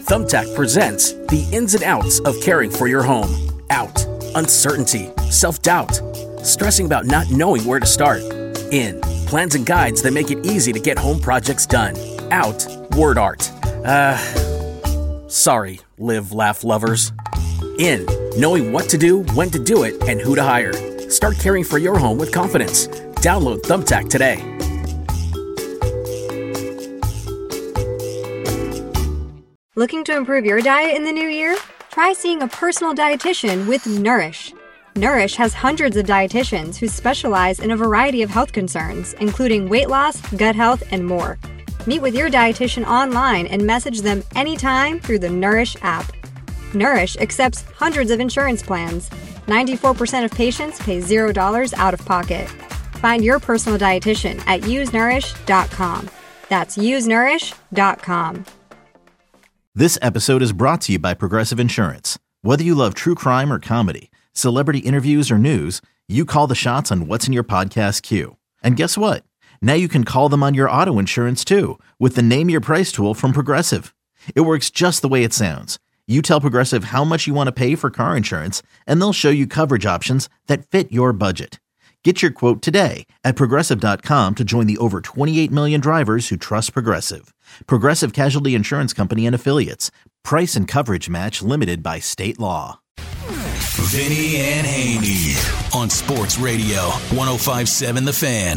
Thumbtack presents the ins and outs of caring for your home. Out, uncertainty, self-doubt, stressing about not knowing where to start. In, plans and guides that make it easy to get home projects done. Out, word art. Sorry, live, laugh lovers. In, knowing what to do, when to do it, and who to hire. Start caring for your home with confidence. Download Thumbtack today. Looking to improve your diet in the new year? Try seeing a personal dietitian with Nourish. Nourish has hundreds of dietitians who specialize in a variety of health concerns, including weight loss, gut health, and more. Meet with your dietitian online and message them anytime through the Nourish app. Nourish accepts hundreds of insurance plans. 94% of patients pay $0 out of pocket. Find your personal dietitian at usenourish.com. That's usenourish.com. This episode is brought to you by Progressive Insurance. Whether you love true crime or comedy, celebrity interviews or news, you call the shots on what's in your podcast queue. And guess what? Now you can call them on your auto insurance too with the Name Your Price tool from Progressive. It works just the way it sounds. You tell Progressive how much you want to pay for car insurance, and they'll show you coverage options that fit your budget. Get your quote today at Progressive.com to join the over 28 million drivers who trust Progressive. Progressive Casualty Insurance Company and Affiliates. Price and coverage match limited by state law. Vinny and Haney on Sports Radio 105.7 The Fan.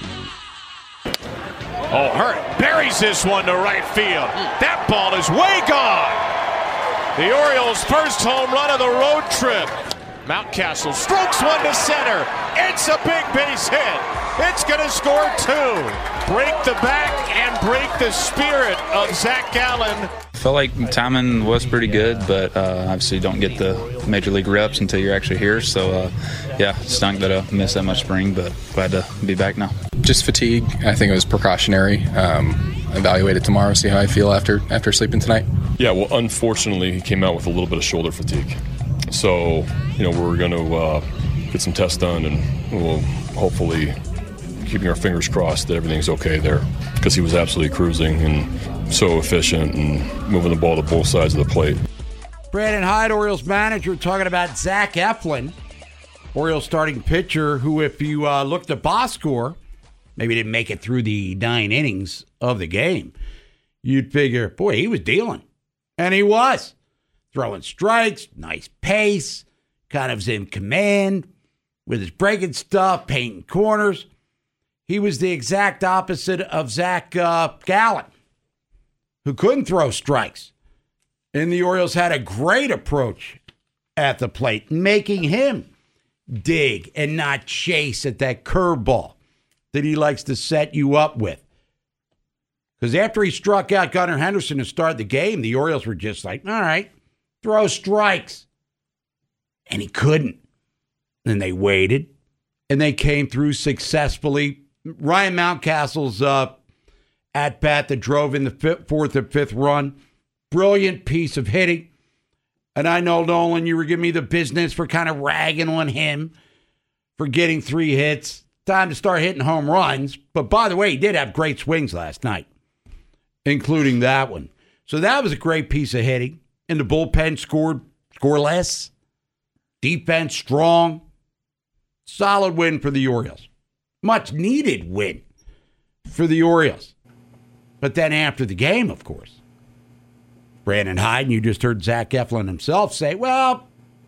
Oh, Hurt buries this one to right field. That ball is way gone. The Orioles' first home run of the road trip. Mountcastle strokes one to center. It's a big base hit. It's going to score two. Break the back and break the spirit of Zach Gallen. Felt like timing was pretty good, but obviously you don't get the major league reps until you're actually here. So, stunk that I missed that much spring, but glad to be back now. Just fatigue. I think it was precautionary. Evaluate it tomorrow, see how I feel after sleeping tonight. Yeah, well, unfortunately, he came out with a little bit of shoulder fatigue. So, we're going to get some tests done, and we'll hopefully keeping our fingers crossed that everything's okay there, because he was absolutely cruising and so efficient and moving the ball to both sides of the plate. Brandon Hyde, Orioles manager, talking about Zach Eflin, Orioles starting pitcher, who, if you look at the box score, maybe didn't make it through the 9 innings of the game, you'd figure, boy, he was dealing. And he was. Throwing strikes, nice pace, kind of was in command with his breaking stuff, painting corners. He was the exact opposite of Zach Gallen, who couldn't throw strikes. And the Orioles had a great approach at the plate, making him dig and not chase at that curveball that he likes to set you up with. Because after he struck out Gunnar Henderson to start the game, the Orioles were just like, all right, throw strikes. And he couldn't. And they waited, and they came through successfully. Ryan Mountcastle's at-bat that drove in the fourth and fifth run. Brilliant piece of hitting. And I know, Nolan, you were giving me the business for kind of ragging on him for getting 3 hits. Time to start hitting home runs. But by the way, he did have great swings last night, including that one. So that was a great piece of hitting. And the bullpen scored scoreless. Defense strong. Solid win for the Orioles. Much needed win for the Orioles. But then after the game, of course, Brandon Hyde, and you just heard Zach Eflin himself say, well,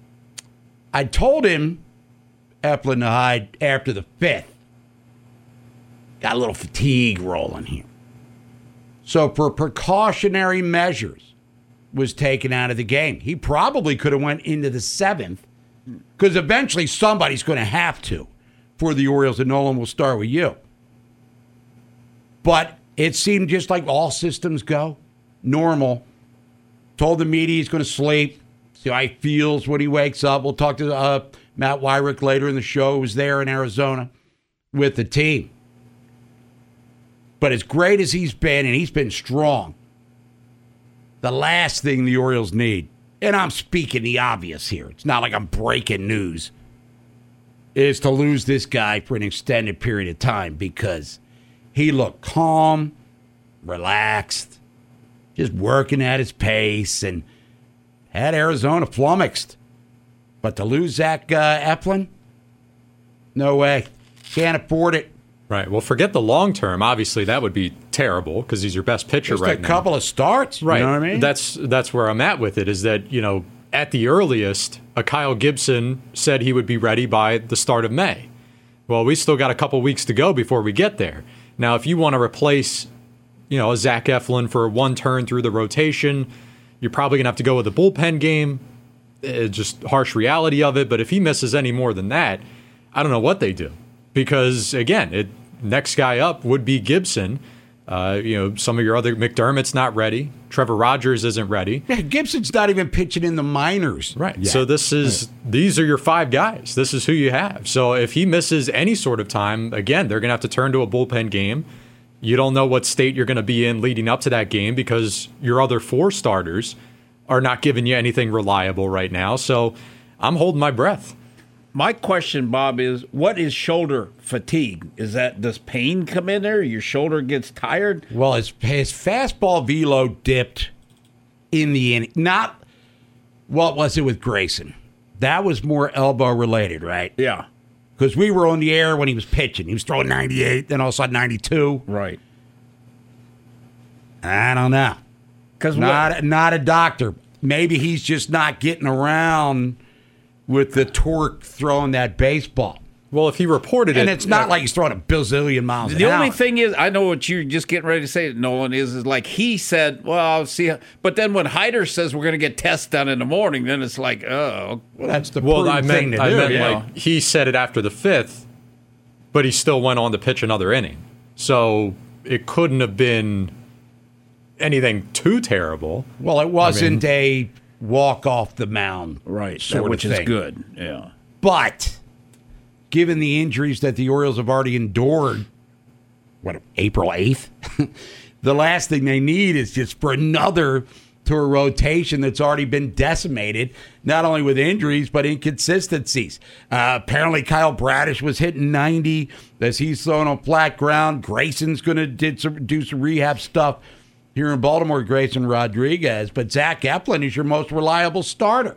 I told him, Eflin to Hyde, after the 5th, got a little fatigue rolling here. So for precautionary measures was taken out of the game. He probably could have went into the 7th, because eventually somebody's going to have to for the Orioles, and Nolan, will start with you. But it seemed just like all systems go. Normal. Told the media he's going to sleep. See how he feels when he wakes up. We'll talk to Matt Weyrich later in the show, who was there in Arizona with the team. But as great as he's been, and he's been strong, the last thing the Orioles need, and I'm speaking the obvious here, it's not like I'm breaking news, is to lose this guy for an extended period of time, because he looked calm, relaxed, just working at his pace and had Arizona flummoxed. But to lose Zach Eflin, no way. Can't afford it. Right. Well, forget the long term. Obviously, that would be terrible because he's your best pitcher Just right a now. couple of starts. Right. You know what I mean? That's where I'm at with it, is that, at the earliest, Kyle Gibson said he would be ready by the start of May. Well, we still got a couple weeks to go before we get there. Now, if you want to replace, a Zach Eflin for one turn through the rotation, you're probably going to have to go with a bullpen game. Just harsh reality of it. But if he misses any more than that, I don't know what they do. Because, again, next guy up would be Gibson. Some of your other, McDermott's not ready. Trevor Rogers isn't ready. Yeah, Gibson's not even pitching in the minors. Right. yet. So these are your 5 guys. This is who you have. So if he misses any sort of time, again, they're going to have to turn to a bullpen game. You don't know what state you're going to be in leading up to that game because your other 4 starters are not giving you anything reliable right now. So I'm holding my breath. My question, Bob, is what is shoulder fatigue? Does pain come in there? Your shoulder gets tired? Well, his fastball velo dipped in the inning. Not, what was it with Grayson? That was more elbow related, right? Yeah. Because we were on the air when he was pitching. He was throwing 98, then all of a sudden 92. Right. I don't know. Because not a doctor. Maybe he's just not getting around with the torque throwing that baseball. Well, if he reported and it... it's not like he's throwing a bazillion miles an hour. The only thing is, I know what you're just getting ready to say, Nolan, is like he said, well, I'll see. But then when Hyder says we're going to get tests done in the morning, then it's like, oh. Well, that's the prudent thing to do. I meant like he said it after the 5th, but he still went on to pitch another inning. So it couldn't have been anything too terrible. Well, it wasn't a walk off the mound, right? Which is good, yeah. But given the injuries that the Orioles have already endured, April 8th, the last thing they need is just for another to a rotation that's already been decimated, not only with injuries but inconsistencies. Apparently, Kyle Bradish was hitting 90 as he's thrown on flat ground. Grayson's going to do some rehab stuff here in Baltimore, Grayson Rodriguez, but Zach Eflin is your most reliable starter.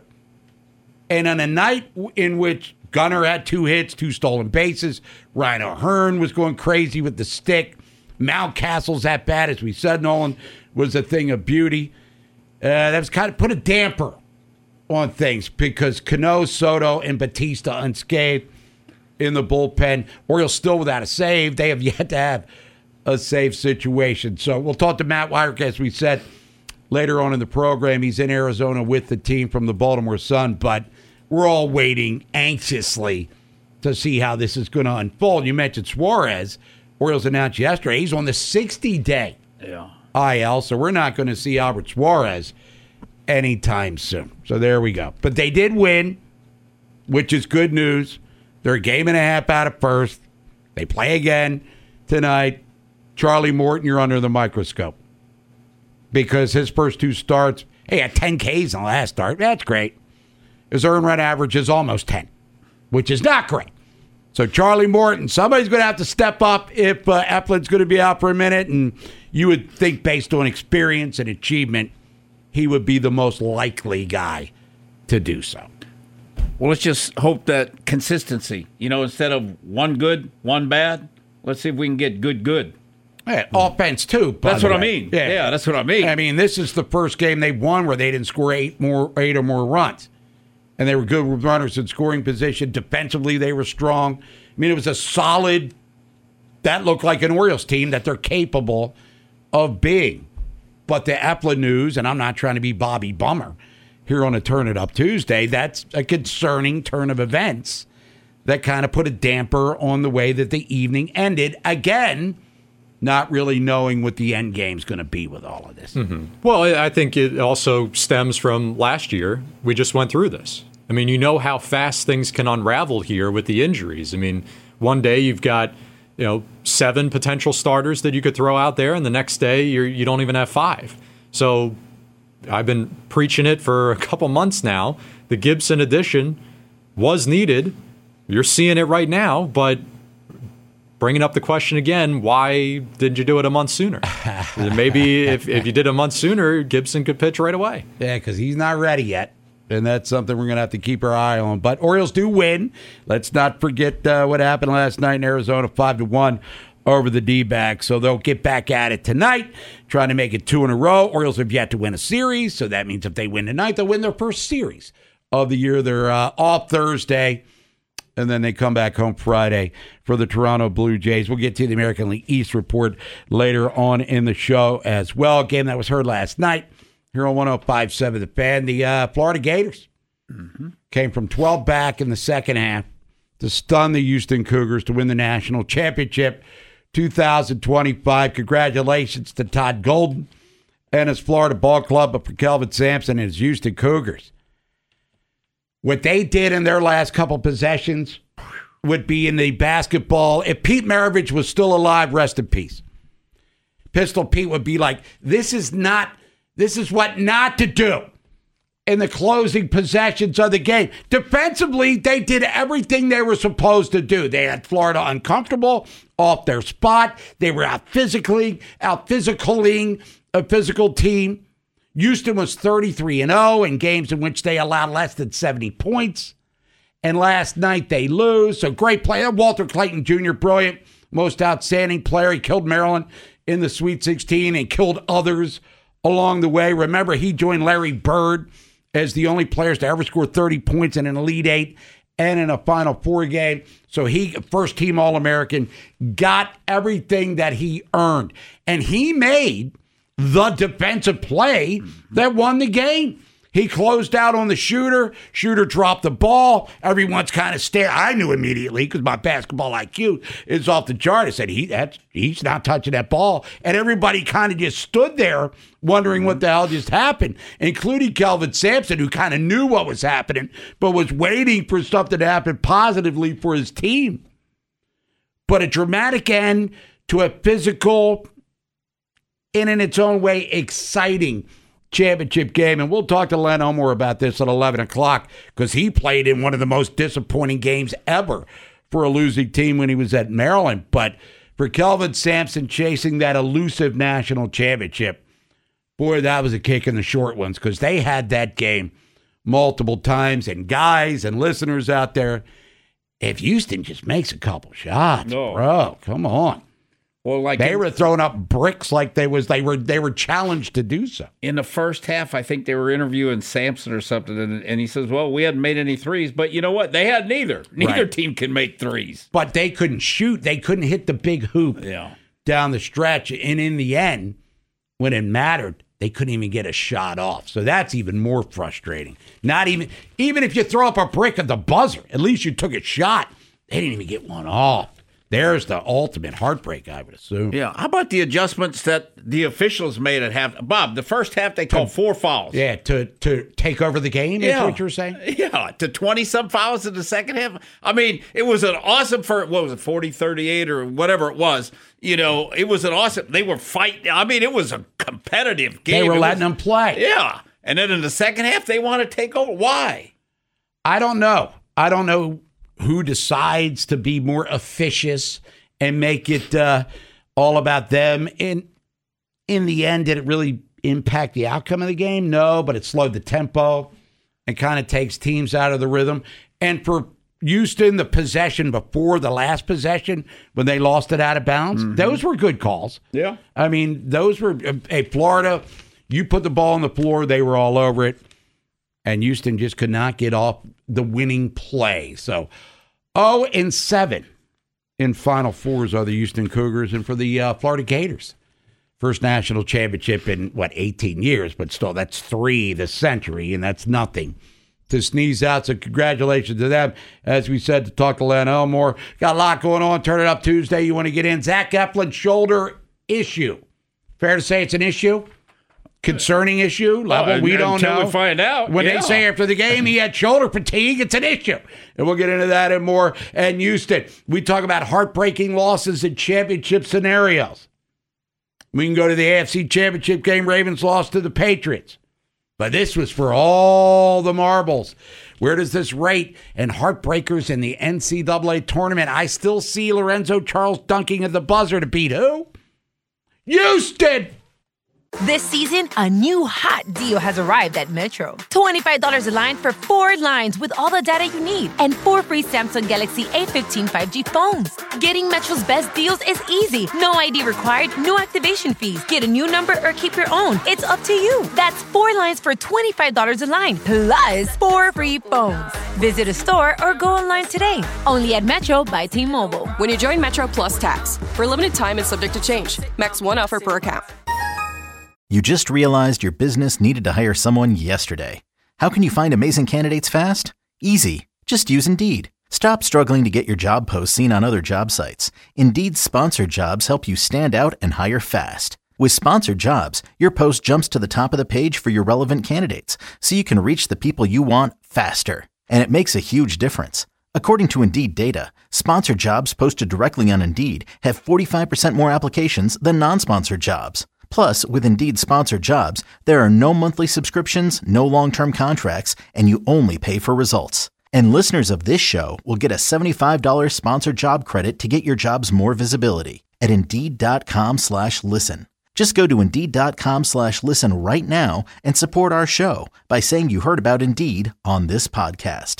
And on a night in which Gunnar had 2 hits, 2 stolen bases, Ryan O'Hearn was going crazy with the stick, Mountcastle's at bat, as we said, Nolan, was a thing of beauty. That was kind of put a damper on things because Cano, Soto, and Batista unscathed in the bullpen. Orioles still without a save. They have yet to have a safe situation. So we'll talk to Matt Weyrich, as we said, later on in the program. He's in Arizona with the team from the Baltimore Sun, but we're all waiting anxiously to see how this is going to unfold. You mentioned Suarez. Orioles announced yesterday he's on the 60-day IL, so we're not going to see Albert Suarez anytime soon. So there we go. But they did win, which is good news. They're a game and a half out of first. They play again tonight. Charlie Morton, you're under the microscope because his first 2 starts, he had 10 Ks on the last start. That's great. His earned run average is almost 10, which is not great. So Charlie Morton, somebody's going to have to step up if Eflin's going to be out for a minute, and you would think based on experience and achievement, he would be the most likely guy to do so. Well, let's just hope that consistency, instead of one good, one bad, let's see if we can get good. Yeah, offense, too. That's what I mean. Yeah, that's what I mean. I mean, this is the first game they won where they didn't score 8 or more runs. And they were good with runners in scoring position. Defensively, they were strong. I mean, it was a solid, that looked like an Orioles team that they're capable of being. But the Eflin news, and I'm not trying to be Bobby Bummer here on a Turn It Up Tuesday, that's a concerning turn of events that kind of put a damper on the way that the evening ended. Again, not really knowing what the end game's going to be with all of this. Mm-hmm. Well, I think it also stems from last year. We just went through this. I mean, you know how fast things can unravel here with the injuries. I mean, one day you've got 7 potential starters that you could throw out there, and the next day you don't even have 5. So I've been preaching it for a couple months now. The Gibson addition was needed. You're seeing it right now, but bringing up the question again, why didn't you do it a month sooner? Maybe if you did a month sooner, Gibson could pitch right away. Yeah, because he's not ready yet. And that's something we're going to have to keep our eye on. But Orioles do win. Let's not forget what happened last night in Arizona, 5-1 over the D-backs. So they'll get back at it tonight, trying to make it 2 in a row. Orioles have yet to win a series, so that means if they win tonight, they'll win their first series of the year. They're off Thursday, and then they come back home Friday for the Toronto Blue Jays. We'll get to the American League East report later on in the show as well. A game that was heard last night here on 105.7 The Fan. The Florida Gators came from 12 back in the second half to stun the Houston Cougars to win the national championship 2025. Congratulations to Todd Golden and his Florida Ball Club, but for Kelvin Sampson and his Houston Cougars, what they did in their last couple possessions would be in the basketball. If Pete Maravich was still alive, rest in peace. Pistol Pete would be like, this is what not to do in the closing possessions of the game. Defensively, they did everything they were supposed to do. They had Florida uncomfortable, off their spot. They were out physicaling a physical team. Houston was 33-0 in games in which they allowed less than 70 points. And last night they lose. So great play. Walter Clayton Jr., brilliant, most outstanding player. He killed Maryland in the Sweet 16 and killed others along the way. Remember, he joined Larry Bird as the only players to ever score 30 points in an Elite Eight and in a Final Four game. So he, first team All-American, got everything that he earned. And he made the defensive play that won the game. He closed out on the shooter. Shooter dropped the ball. Everyone's kind of staring. I knew immediately because my basketball IQ is off the chart. I said, he's not touching that ball. And everybody kind of just stood there wondering what the hell just happened, including Kelvin Sampson, who kind of knew what was happening, but was waiting for something to happen positively for his team. But a dramatic end to a physical and in its own way exciting championship game. And we'll talk to Len Elmore about this at 11 o'clock because he played in one of the most disappointing games ever for a losing team when he was at Maryland. But for Kelvin Sampson chasing that elusive national championship, boy, that was a kick in the short ones because they had that game multiple times. And guys and listeners out there, if Houston just makes a couple shots, bro, come on. Well, like they were throwing up bricks like they were challenged to do so. In the first half, I think they were interviewing Sampson or something, and he says, well, we hadn't made any threes, but you know what? They had neither. Neither team can make threes. But they couldn't shoot. They couldn't hit the big hoop down the stretch. And in the end, when it mattered, they couldn't even get a shot off. So that's even more frustrating. Not even if you throw up a brick at the buzzer, at least you took a shot. They didn't even get one off. There's the ultimate heartbreak, I would assume. Yeah. How about the adjustments that the officials made at half? Bob, the first half they called 4 fouls. Yeah, to take over the game, is what you're saying? Yeah, to 20-some fouls in the second half. I mean, it was an awesome, 40-38 or whatever it was. You know, it was an awesome, they were fighting. I mean, it was a competitive game. They were letting them play. Yeah. And then in the second half, they want to take over. Why? I don't know who decides to be more officious and make it all about them. In the end, did it really impact the outcome of the game? No, but it slowed the tempo and kind of takes teams out of the rhythm. And for Houston, the possession before the last possession, when they lost it out of bounds, those were good calls. Yeah. I mean, those were Florida, you put the ball on the floor, they were all over it. And Houston just could not get off the winning play. So 0-7 in Final Fours are the Houston Cougars. And for the Florida Gators, first national championship in, 18 years. But still, that's 3 this century, and that's nothing to sneeze out. So congratulations to them. As we said, to talk to Len Elmore. Got a lot going on. Turn It Up Tuesday. You want to get in. Zach Eflin shoulder issue. Fair to say it's an issue? Concerning issue level, we don't know. Until we find out. When they say after the game he had shoulder fatigue, it's an issue. And we'll get into that and more. And Houston, we talk about heartbreaking losses in championship scenarios. We can go to the AFC Championship game. Ravens lost to the Patriots. But this was for all the marbles. Where does this rate? And heartbreakers in the NCAA tournament. I still see Lorenzo Charles dunking at the buzzer to beat who? Houston! This season, a new hot deal has arrived at Metro. $25 a line for 4 lines with all the data you need and 4 free Samsung Galaxy A15 5G phones. Getting Metro's best deals is easy. No ID required, no activation fees. Get a new number or keep your own. It's up to you. That's 4 lines for $25 a line, plus 4 free phones. Visit a store or go online today. Only at Metro by T-Mobile. When you join Metro Plus Tax, for a limited time and subject to change. Max 1 offer per account. You just realized your business needed to hire someone yesterday. How can you find amazing candidates fast? Easy. Just use Indeed. Stop struggling to get your job posts seen on other job sites. Indeed's sponsored jobs help you stand out and hire fast. With sponsored jobs, your post jumps to the top of the page for your relevant candidates, so you can reach the people you want faster. And it makes a huge difference. According to Indeed data, sponsored jobs posted directly on Indeed have 45% more applications than non-sponsored jobs. Plus, with Indeed sponsored jobs, there are no monthly subscriptions, no long-term contracts, and you only pay for results. And listeners of this show will get a $75 sponsored job credit to get your jobs more visibility at Indeed.com/listen. Just go to Indeed.com/listen right now and support our show by saying you heard about Indeed on this podcast.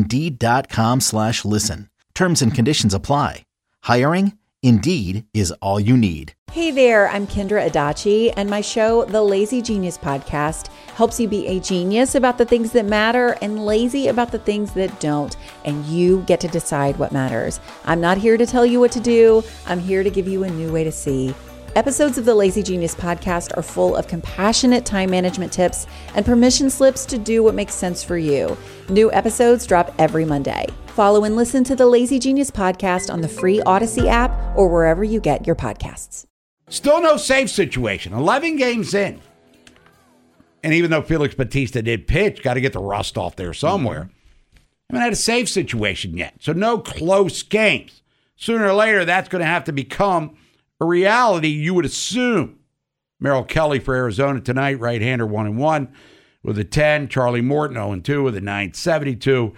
Indeed.com/listen. Terms and conditions apply. Hiring? Indeed is all you need. Hey there, I'm Kendra Adachi, and my show, The Lazy Genius Podcast, helps you be a genius about the things that matter and lazy about the things that don't, and you get to decide what matters. I'm not here to tell you what to do. I'm here to give you a new way to see. Episodes of the Lazy Genius Podcast are full of compassionate time management tips and permission slips to do what makes sense for you. New episodes drop every Monday. Follow and listen to the Lazy Genius Podcast on the free Odyssey app or wherever you get your podcasts. Still no safe situation. 11 games in. And even though Felix Bautista did pitch, got to get the rust off there somewhere. Haven't had a safe situation yet. So no close games. Sooner or later, that's going to have to become a reality, you would assume. Merrill Kelly for Arizona tonight, right-hander 1-1 with a 10. Charlie Morton 0-2 with a 972.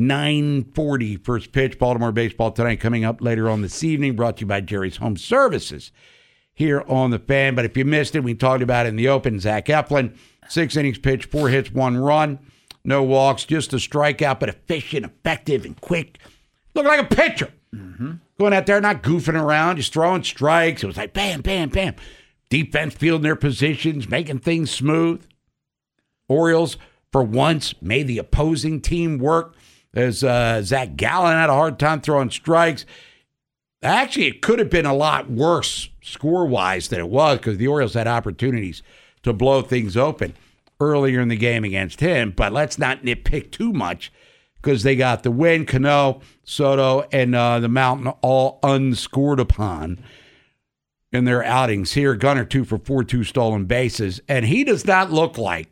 9:40 first pitch. Baltimore baseball tonight coming up later on this evening. Brought to you by Jerry's Home Services here on The Fan. But if you missed it, we talked about it in the open. Zach Eflin, 6 innings pitched, 4 hits, 1 run. No walks, just a strikeout, but efficient, effective, and quick. Looked like a pitcher. Going out there, not goofing around, just throwing strikes. It was like bam, bam, bam. Defense fielding their positions, making things smooth. Orioles, for once, made the opposing team work. As Zach Gallen had a hard time throwing strikes. Actually, it could have been a lot worse score-wise than it was because the Orioles had opportunities to blow things open earlier in the game against him. But let's not nitpick too much because they got the win. Cano, Soto, and the Mountain all unscored upon in their outings here. Gunnar 2 for 4, 2 stolen bases. And he does not look like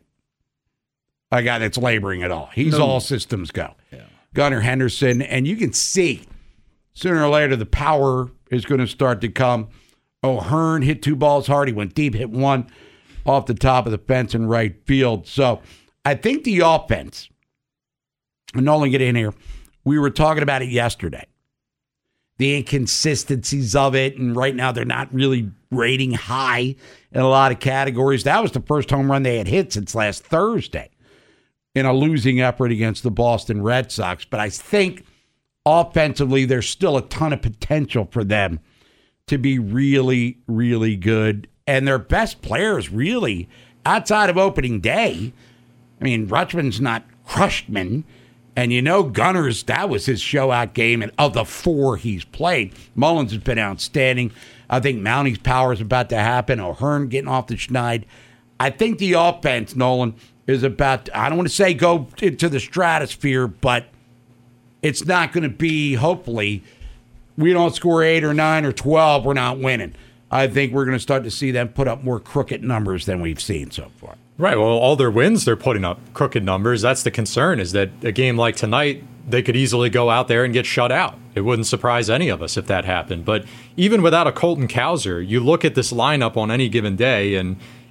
a guy that's laboring at all. He's all systems go. Yeah. Gunnar Henderson, and you can see sooner or later the power is going to start to come. O'Hearn hit 2 balls hard. He went deep, hit 1 off the top of the fence in right field. So I think the offense, and Nolan, get in here, we were talking about it yesterday. The inconsistencies of it, and right now they're not really rating high in a lot of categories. That was the first home run they had hit since last Thursday in a losing effort against the Boston Red Sox. But I think offensively, there's still a ton of potential for them to be really, really good. And their best players, really, outside of opening day, I mean, Rutschman's not Crushman. And you know, Gunnar's, that was his show-out game. And of the 4 he's played, Mullins has been outstanding. I think Mounting's power is about to happen. O'Hearn getting off the schneid. I think the offense, Nolan, is about, I don't want to say go into the stratosphere, but it's not going to be, hopefully, we don't score 8 or 9 or 12, we're not winning. I think we're going to start to see them put up more crooked numbers than we've seen so far. Right. Well, all their wins, they're putting up crooked numbers. That's the concern, is that a game like tonight, they could easily go out there and get shut out. It wouldn't surprise any of us if that happened. But even without a Colton Cowser, you look at this lineup on any given day, and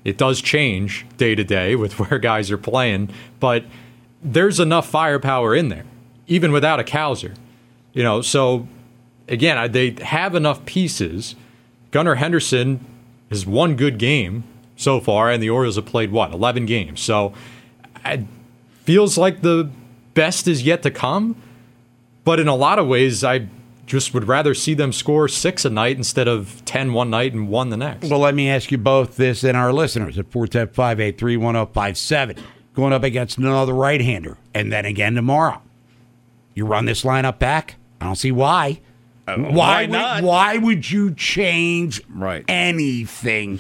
It does change day to day with where guys are playing, but there's enough firepower in there, even without a Cowser. So again, they have enough pieces. Gunnar Henderson has one good game so far, and the Orioles have played, 11 games. So it feels like the best is yet to come. But in a lot of ways, I just would rather see them score 6 a night instead of 10 one night and 1 the next. Well, let me ask you both this and our listeners at 410-583-1057. Going up against another right-hander, and then again tomorrow. You run this lineup back? I don't see why. Why not? Why would you change anything?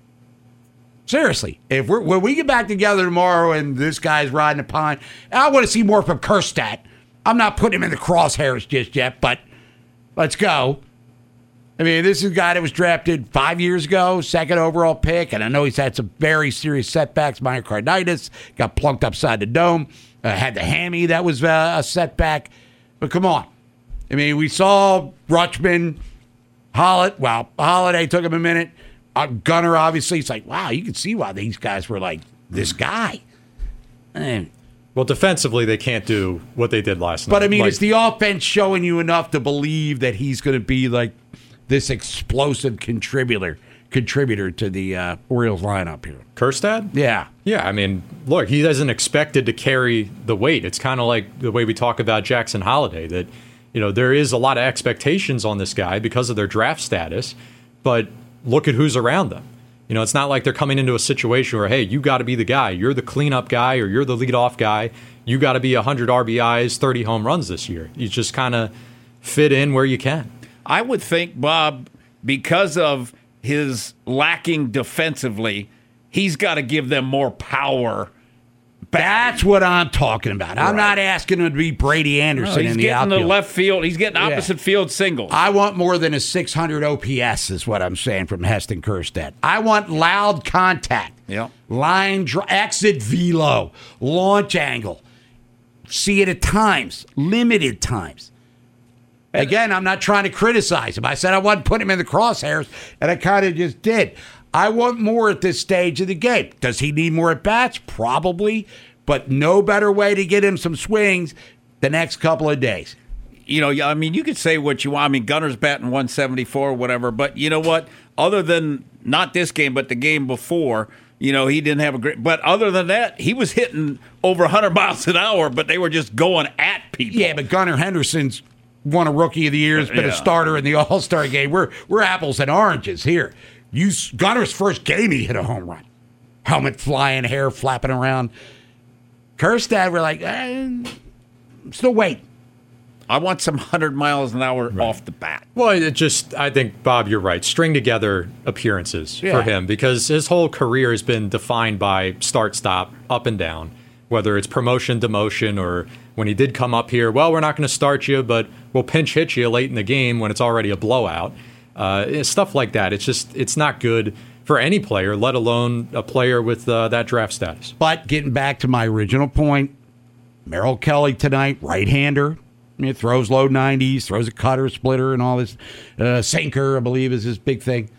Seriously, when we get back together tomorrow and this guy's riding a pine, I want to see more from Kjerstad. I'm not putting him in the crosshairs just yet, but let's go. I mean, this is a guy that was drafted 5 years ago, second overall pick, and I know he's had some very serious setbacks, myocarditis, got plunked upside the dome, had the hammy that was a setback. But come on. I mean, we saw Rutschman, Holiday took him a minute. Gunnar, obviously, it's like, wow, you can see why these guys were like, this guy. Well, defensively, they can't do what they did last night. But, I mean, is the offense showing you enough to believe that he's going to be like this explosive contributor to the Orioles lineup here? Kjerstad? Yeah. Yeah, I mean, look, he isn't expected to carry the weight. It's kind of like the way we talk about Jackson Holiday, that, there is a lot of expectations on this guy because of their draft status, but look at who's around them. It's not like they're coming into a situation where, hey, you got to be the guy. You're the cleanup guy or you're the leadoff guy. You got to be 100 RBIs, 30 home runs this year. You just kind of fit in where you can. I would think, Bob, because of his lacking defensively, he's got to give them more power. That's what I'm talking about. I'm not asking him to be Brady Anderson in the outfield. He's getting the left field. He's getting opposite field singles. I want more than a 600 OPS is what I'm saying from Heston Kjerstad. I want loud contact. Yep. Line, exit velo, launch angle. See it at times, limited times. Again, I'm not trying to criticize him. I said I wasn't putting him in the crosshairs, and I kind of just did. I want more at this stage of the game. Does he need more at-bats? Probably, but no better way to get him some swings the next couple of days. I mean, you could say what you want. I mean, Gunnar's batting 174 or whatever, but you know what? Other than not this game, but the game before, he didn't have a great – but other than that, he was hitting over 100 miles an hour, but they were just going at people. Yeah, but Gunnar Henderson's won a Rookie of the Year, has been a starter in the All-Star game. We're apples and oranges here. Gunner's first game, he hit a home run. Helmet flying, hair flapping around. Kjerstad, we're like, still wait. I want some 100 miles an hour off the bat. Well, I think, Bob, you're right. String together appearances for him because his whole career has been defined by start-stop, up and down, whether it's promotion, demotion, or when he did come up here, well, we're not going to start you, but we'll pinch hit you late in the game when it's already a blowout. Stuff like that. It's not good for any player, let alone a player with that draft status. But getting back to my original point, Merrill Kelly tonight, right-hander, throws low 90s, throws a cutter, splitter, and all this. Sinker, I believe, is his big thing.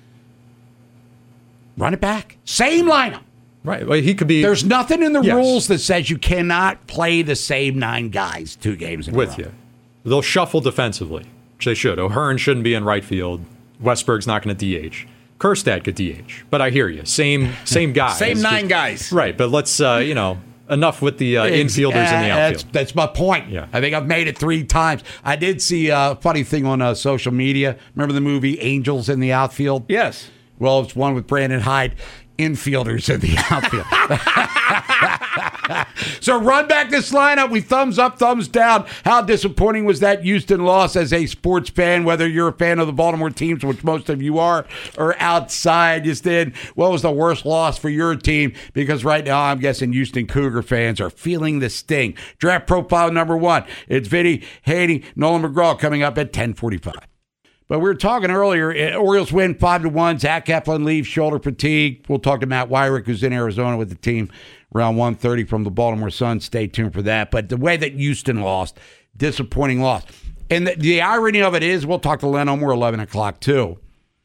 Run it back. Same lineup. Right. Well, he could be. There's nothing in the rules that says you cannot play the same 9 guys 2 games in a row. With you. They'll shuffle defensively, which they should. O'Hearn shouldn't be in right field. Westberg's not going to DH. Kjerstad could DH. But I hear you. Same guys. Same 9 guys. Right. But let's, enough with the infielders in the outfield. That's my point. Yeah. I think I've made it 3 times. I did see a funny thing on social media. Remember the movie Angels in the Outfield? Yes. Well, it's one with Brandon Hyde. Infielders in the outfield. So run back this lineup. We thumbs up, thumbs down. How disappointing was that Houston loss as a sports fan, whether you're a fan of the Baltimore teams, which most of you are, or outside just in? What was the worst loss for your team? Because right now I'm guessing Houston Cougar fans are feeling the sting. Draft profile number 1. It's Vinny Haney, Nolan McGraw coming up at 10:45. But we were talking earlier, Orioles win 5-1. Zach Eflin leaves shoulder fatigue. We'll talk to Matt Weyrich, who's in Arizona with the team around 1:30 from the Baltimore Sun. Stay tuned for that. But the way that Houston lost, disappointing loss. And the irony of it is, we'll talk to Len Elmore 11 o'clock too.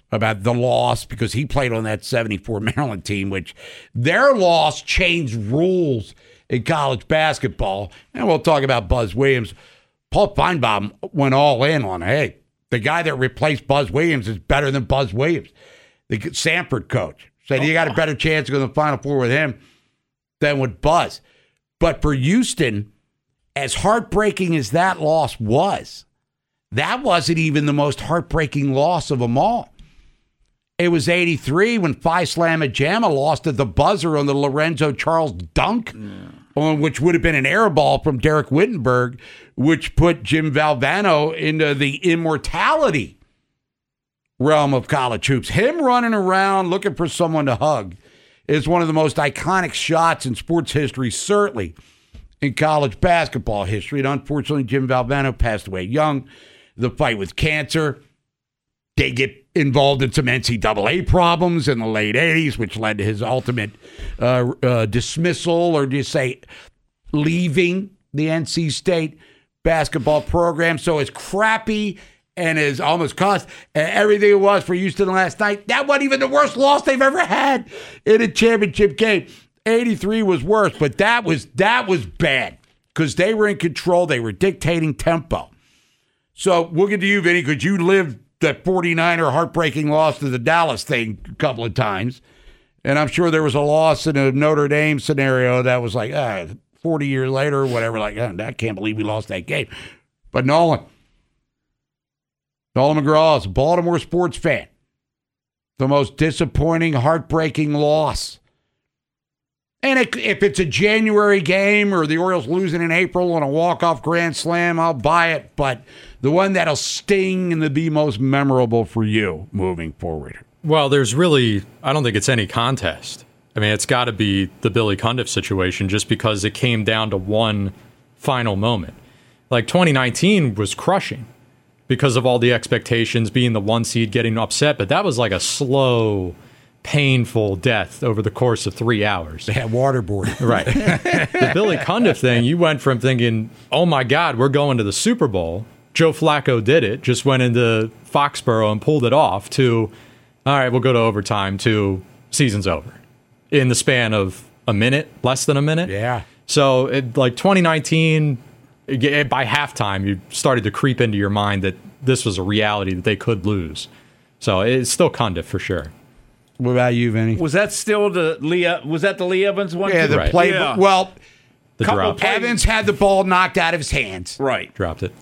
about the loss because he played on that 74 Maryland team, which their loss changed rules in college basketball. And we'll talk about Buzz Williams. Paul Feinbaum went all in on, hey, the guy that replaced Buzz Williams is better than Buzz Williams. The Samford coach said you got a better chance to go to the Final Four with him than with Buzz. But for Houston, as heartbreaking as that loss was, that wasn't even the most heartbreaking loss of them all. It was 83 when Phi Slamma Jamma lost at the buzzer on the Lorenzo Charles dunk, on which would have been an air ball from Derek Wittenberg, which put Jim Valvano into the immortality realm of college hoops. Him running around looking for someone to hug is one of the most iconic shots in sports history, certainly in college basketball history. And unfortunately, Jim Valvano passed away young. The fight with cancer. They get involved in some NCAA problems in the late 80s, which led to his ultimate dismissal, or just say leaving the NC State basketball program. So as crappy and as almost cost everything it was for Houston last night, that wasn't even the worst loss they've ever had in a championship game. 83 was worse, but that was bad because they were in control. They were dictating tempo. So we'll get to you, Vinny, because you lived that 49er heartbreaking loss to the Dallas thing a couple of times. And I'm sure there was a loss in a Notre Dame scenario that was like 40 years later or whatever, like, I can't believe we lost that game. But Nolan McGraw is a Baltimore sports fan. The most disappointing, heartbreaking loss. And if it's a January game or the Orioles losing in April on a walk-off grand slam, I'll buy it. But the one that'll sting and be most memorable for you moving forward. Well, there's really, I don't think it's any contest. I mean, it's got to be the Billy Cundiff situation just because it came down to one final moment. Like 2019 was crushing because of all the expectations, being the one seed, getting upset. But that was like a slow, painful death over the course of 3 hours. They had waterboarding. Right. The Billy Cundiff thing, you went from thinking, oh my God, we're going to the Super Bowl. Joe Flacco did it, just went into Foxborough and pulled it off, to, all right, we'll go to overtime, to season's over. In the span of a minute, less than a minute. Yeah. So, like 2019, by halftime, you started to creep into your mind that this was a reality that they could lose. So it's still Cundiff for sure. What about you, Vinny? Was that still the Lee Evans one? Yeah, the right. play. Yeah. Well, The drop. Evans had the ball knocked out of his hands. Right. Dropped it.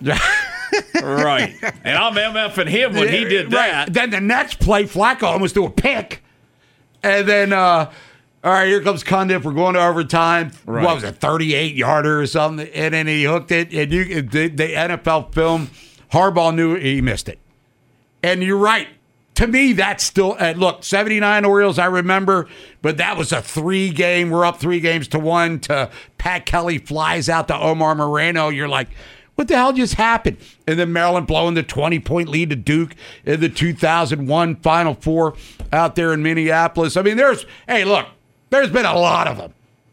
Right. And I'm MFing him when he did that. Right. Then the next play, Flacco almost threw a pick. And then, all right, here comes Cundiff. We're going to overtime. Right. What was it, 38-yarder or something? And then he hooked it. And the NFL film, Harbaugh knew he missed it. And you're right. To me, that's still, look, 79 Orioles, I remember, but that was a 3-game, we're up 3-1 to Pat Kelly flies out to Omar Moreno. You're like, what the hell just happened? And then Maryland blowing the 20-point lead to Duke in the 2001 Final Four out there in Minneapolis. I mean, there's been a lot of them.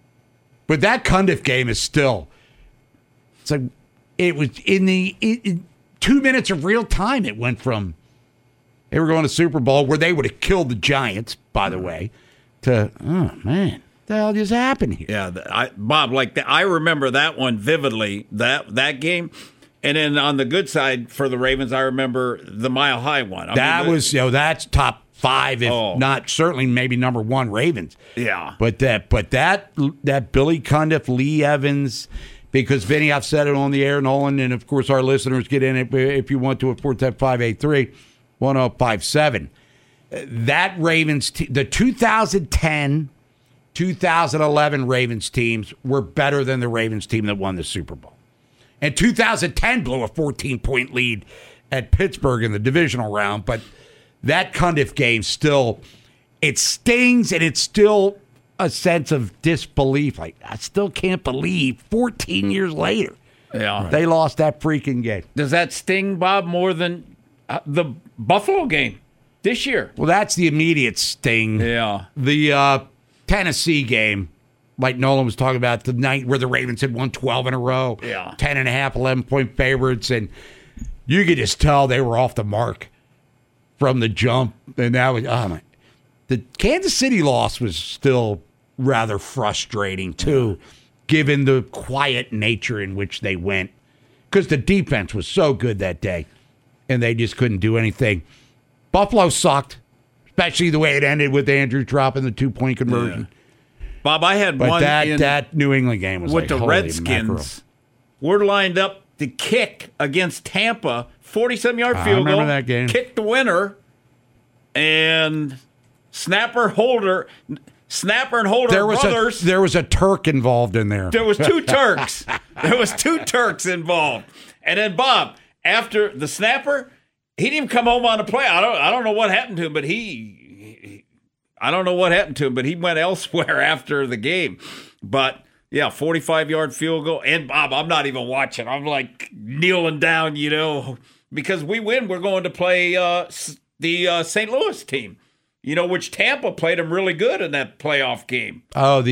But that Cundiff game is still, it's like, it was in 2 minutes of real time, it went from, they were going to Super Bowl where they would have killed the Giants, by the way, to, oh, man, what the hell just happened here? Yeah, Bob, like I remember that one vividly, that game. And then on the good side for the Ravens, I remember the Mile High one. That's top 5, if not certainly maybe number 1 Ravens. Yeah. But that Billy Cundiff, Lee Evans, because, Vinny, I've said it on the air, Nolan, and, of course, our listeners get in it if you want to at 410-583-1057. That Ravens team, the 2010, 2011 Ravens teams were better than the Ravens team that won the Super Bowl. And 2010 blew a 14-point lead at Pittsburgh in the divisional round, but that Cundiff game still, it stings, and it's still a sense of disbelief. Like, I still can't believe 14 years later they lost that freaking game. Does that sting, Bob, more than the Buffalo game this year? Well, that's the immediate sting. Yeah. The Tennessee game, like Nolan was talking about, the night where the Ravens had won 12 in a row, 10.5, 11-point favorites, and you could just tell they were off the mark from the jump. And that was, the Kansas City loss was still rather frustrating, too, given the quiet nature in which they went. Because the defense was so good that day, and they just couldn't do anything. Buffalo sucked, especially the way it ended with Andrews dropping the 2-point conversion. Yeah. Bob, I had but one that New England game was with like, the holy Redskins. mackerel. We're lined up to kick against Tampa, 47-yard field goal. I remember that game. Kick the winner, and Snapper and Holder brothers. There was a Turk involved in there. There was two Turks. There was two Turks involved. And then Bob, after the snapper, he didn't even come home on the play. I don't know what happened to him, but he went elsewhere after the game. But yeah, 45-yard field goal. And Bob, I'm not even watching. I'm like kneeling down, because we win. We're going to play the St. Louis team. Which Tampa played them really good in that playoff game. Oh,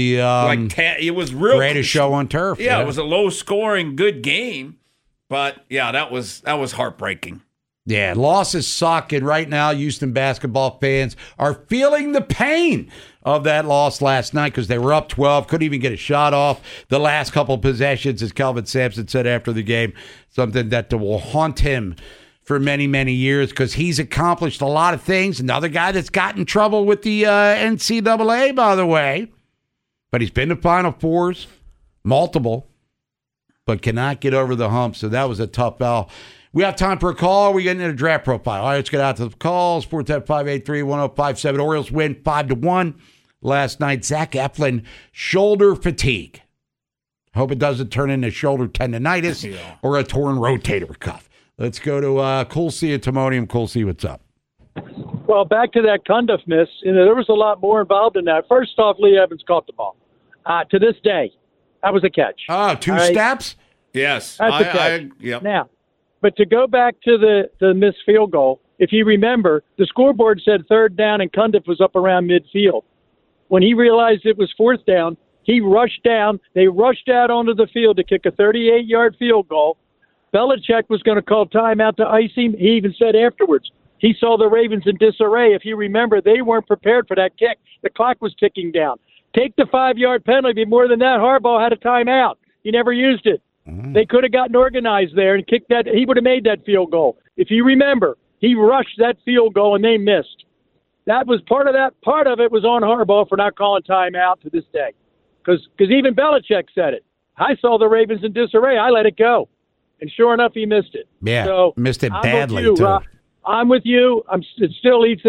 it was real greatest show on turf. Yeah, it was a low-scoring, good game, but yeah, that was heartbreaking. Yeah, losses suck, and right now, Houston basketball fans are feeling the pain of that loss last night because they were up 12, couldn't even get a shot off the last couple of possessions, as Kelvin Sampson said after the game, something that will haunt him for many, many years because he's accomplished a lot of things. Another guy that's got in trouble with the NCAA, by the way. But he's been to Final Fours, multiple, but cannot get over the hump. So that was a tough battle. We have time for a call. We're getting into draft profile. All right, let's get out to the calls. 410-583-1057. Orioles win 5-1 last night. Zach Eflin, shoulder fatigue. Hope it doesn't turn into shoulder tendonitis or a torn rotator cuff. Let's go to Cool C at Timonium. Cool C, what's up? Well, back to that Cundiff miss. There was a lot more involved in that. First off, Lee Evans caught the ball. To this day, that was a catch. Oh, two steps? Yes. That's a catch. Yep. Now, but to go back to the missed field goal, if you remember, the scoreboard said third down and Cundiff was up around midfield. When he realized it was fourth down, he rushed down. They rushed out onto the field to kick a 38-yard field goal. Belichick was going to call timeout to ice him. He even said afterwards he saw the Ravens in disarray. If you remember, they weren't prepared for that kick. The clock was ticking down. Take the 5-yard penalty. More than that, Harbaugh had a timeout. He never used it. Mm-hmm. They could have gotten organized there and kicked that. He would have made that field goal. If you remember, he rushed that field goal and they missed. That was part of that. Part of it was on Harbaugh for not calling timeout to this day. Because even Belichick said it. I saw the Ravens in disarray. I let it go. And sure enough, he missed it. Yeah, so missed it I'm badly, with you, too. I'm with you. It still eats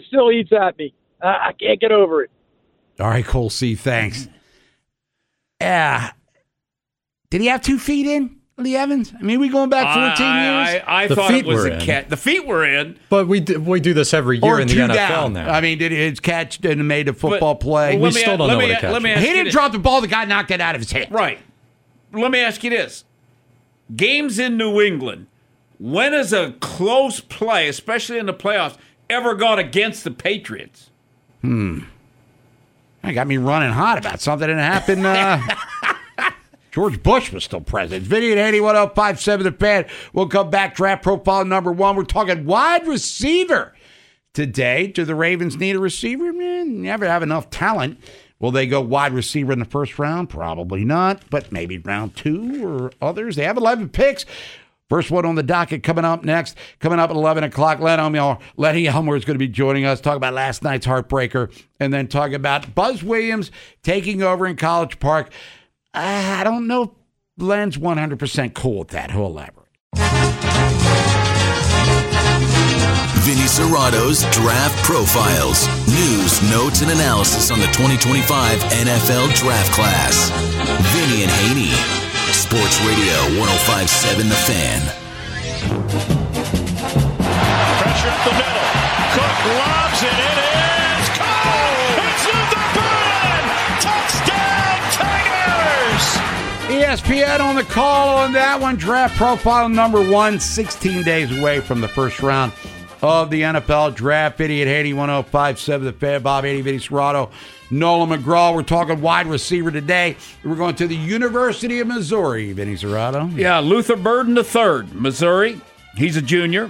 at me. I can't get over it. All right, Cole C, thanks. Yeah. Did he have 2 feet in, Lee Evans? I mean, we going back 14 years? I thought it was a catch. The feet were in. But we do this every year in the NFL down. now. I mean, did his catch and made a football play? We still don't know what a catch is. He didn't drop the ball. The guy knocked it out of his hand. Right. Let me ask you this. Games in New England, when has a close play, especially in the playoffs, ever gone against the Patriots? That got me running hot about something that happened. George Bush was still president. Vinny at 81057 The Fan. We'll come back. Draft profile number 1. We're talking wide receiver today. Do the Ravens need a receiver? Man, never have enough talent. Will they go wide receiver in the first round? Probably not, but maybe round 2 or others. They have 11 picks. First one on the docket coming up next. Coming up at 11 o'clock, Lenny Elmore is going to be joining us, talk about last night's heartbreaker, and then talk about Buzz Williams taking over in College Park. I don't know if Len's 100% cool with that. He'll elaborate. Vinny Serrato's Draft Profiles. News, notes, and analysis on the 2025 NFL Draft Class. Vinny and Haney. Sports Radio 105.7 The Fan. Pressure at the middle. Cook lobs it. It is caught. It's Luther Burden. Touchdown, Tigers. ESPN on the call on that one. Draft profile number 1, 16 days away from the first round of the NFL Draft. Vinny at Haney, 105.7 The Fan. Bob Haney, Vinny Serrato, Nolan McGraw. We're talking wide receiver today. We're going to the University of Missouri, Vinny Serrato. Yeah, Luther Burden III, Missouri. He's a junior.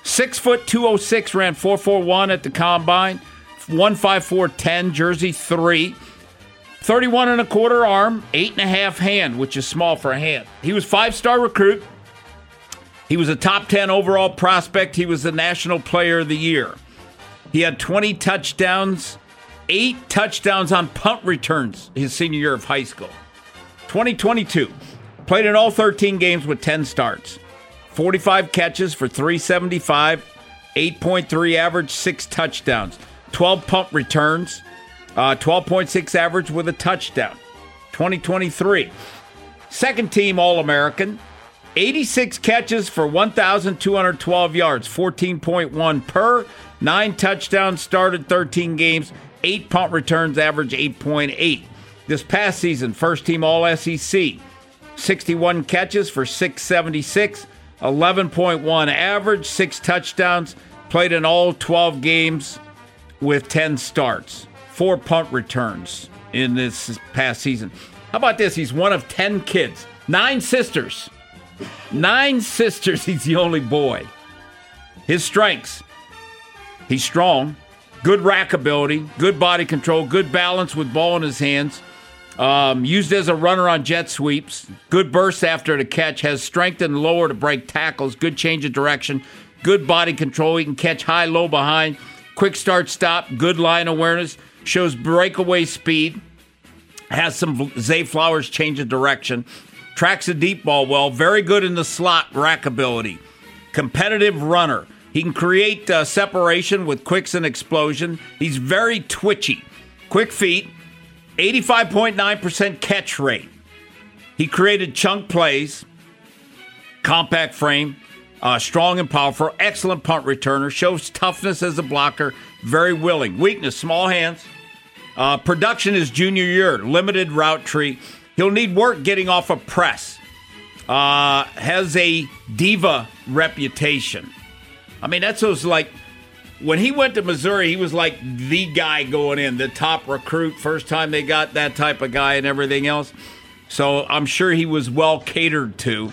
6 foot 206, ran 4.41 at the combine. 1.54.10, jersey 3. 31 and a quarter arm, 8.5 hand, which is small for a hand. He was 5-star recruit. He was a top 10 overall prospect. He was the National Player of the Year. He had 20 touchdowns, 8 touchdowns on punt returns his senior year of high school. 2022, played in all 13 games with 10 starts. 45 catches for 375, 8.3 average, 6 touchdowns. 12 punt returns, 12.6 average with a touchdown. 2023, second team All-American, 86 catches for 1,212 yards, 14.1 per, 9 touchdowns, started 13 games, 8 punt returns, average 8.8. This past season, first team All-SEC, 61 catches for 676, 11.1 average, 6 touchdowns, played in all 12 games with 10 starts, 4 punt returns in this past season. How about this? He's one of 10 kids, 9 sisters. 9 sisters, he's the only boy. His strengths: he's strong, good rack ability, good body control, good balance with ball in his hands, used as a runner on jet sweeps, good burst after the catch, has strength and lower to break tackles, good change of direction, good body control, he can catch high, low, behind, quick start, stop, good line awareness, shows breakaway speed, has some Zay Flowers change of direction, tracks a deep ball well, very good in the slot rack ability, competitive runner. He can create separation with quicks and explosion. He's very twitchy, quick feet, 85.9% catch rate. He created chunk plays, compact frame, strong and powerful, excellent punt returner, shows toughness as a blocker, very willing. Weakness, small hands. Production his junior year, limited route tree. He'll need work getting off a press. Has a diva reputation. I mean, that's those like, when he went to Missouri, he was like the guy going in, the top recruit, first time they got that type of guy and everything else. So I'm sure he was well catered to.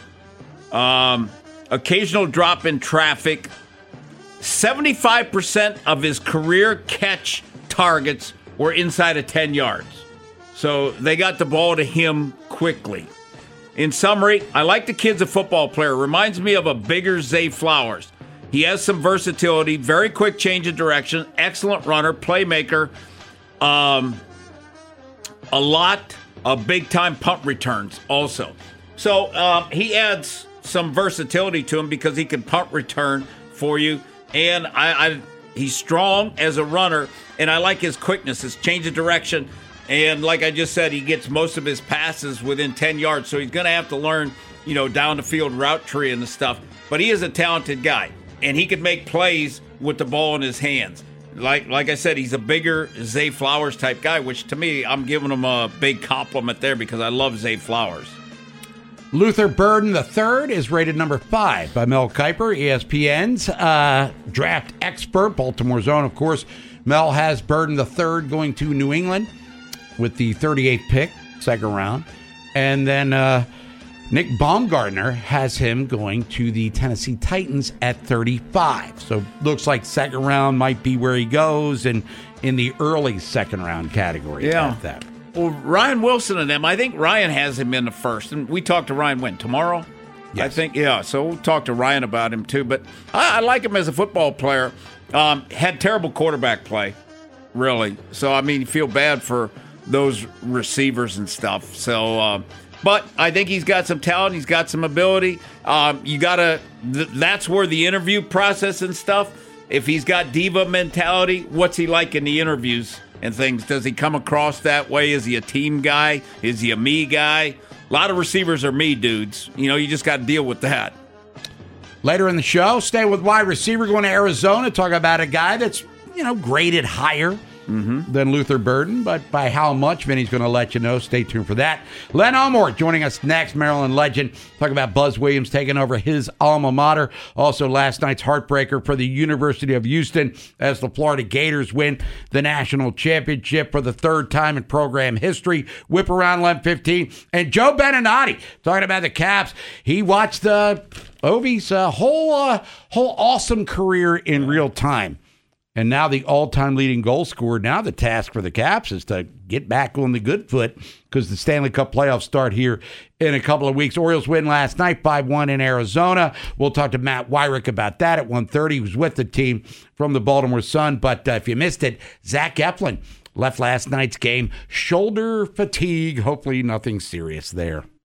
Occasional drop in traffic. 75% of his career catch targets were inside of 10 yards. So they got the ball to him quickly. In summary, I like the kid's a football player. Reminds me of a bigger Zay Flowers. He has some versatility, very quick change of direction, excellent runner, playmaker, a lot of big-time punt returns also. So he adds some versatility to him because he can punt return for you. And he's strong as a runner, and I like his quickness, his change of direction. And like I just said, he gets most of his passes within 10 yards, so he's going to have to learn, down the field route tree and the stuff. But he is a talented guy, and he can make plays with the ball in his hands. Like I said, he's a bigger Zay Flowers type guy, which to me, I'm giving him a big compliment there because I love Zay Flowers. Luther Burden III is rated number 5 by Mel Kiper, ESPN's draft expert, Baltimore Zone, of course. Mel has Burden III going to New England with the 38th pick, second round. And then Nick Baumgartner has him going to the Tennessee Titans at 35. So looks like second round might be where he goes, and in the early second round category. Yeah. At that. Well, Ryan Wilson and them, I think Ryan has him in the first. And we talked to Ryan when? Tomorrow? Yes. I think, yeah. So we'll talk to Ryan about him too. But I like him as a football player. Had terrible quarterback play, really. So, I mean, you feel bad for those receivers and stuff. So, but I think he's got some talent. He's got some ability. That's where the interview process and stuff, if he's got diva mentality, what's he like in the interviews and things? Does he come across that way? Is he a team guy? Is he a me guy? A lot of receivers are me dudes. You just got to deal with that. Later in the show, stay with wide receiver going to Arizona, talk about a guy that's, graded higher than Luther Burden, but by how much, Vinny's going to let you know. Stay tuned for that. Len Elmore joining us next, Maryland legend. Talking about Buzz Williams taking over his alma mater. Also, last night's heartbreaker for the University of Houston as the Florida Gators win the national championship for the third time in program history. Whip around 11:15. And Joe Beninati talking about the Caps. He watched Ovi's whole awesome career in real time. And now the all-time leading goal scorer. Now the task for the Caps is to get back on the good foot because the Stanley Cup playoffs start here in a couple of weeks. Orioles win last night 5-1 in Arizona. We'll talk to Matt Weyrich about that at 1:30. He was with the team from the Baltimore Sun. But if you missed it, Zach Eflin left last night's game. Shoulder fatigue. Hopefully nothing serious there.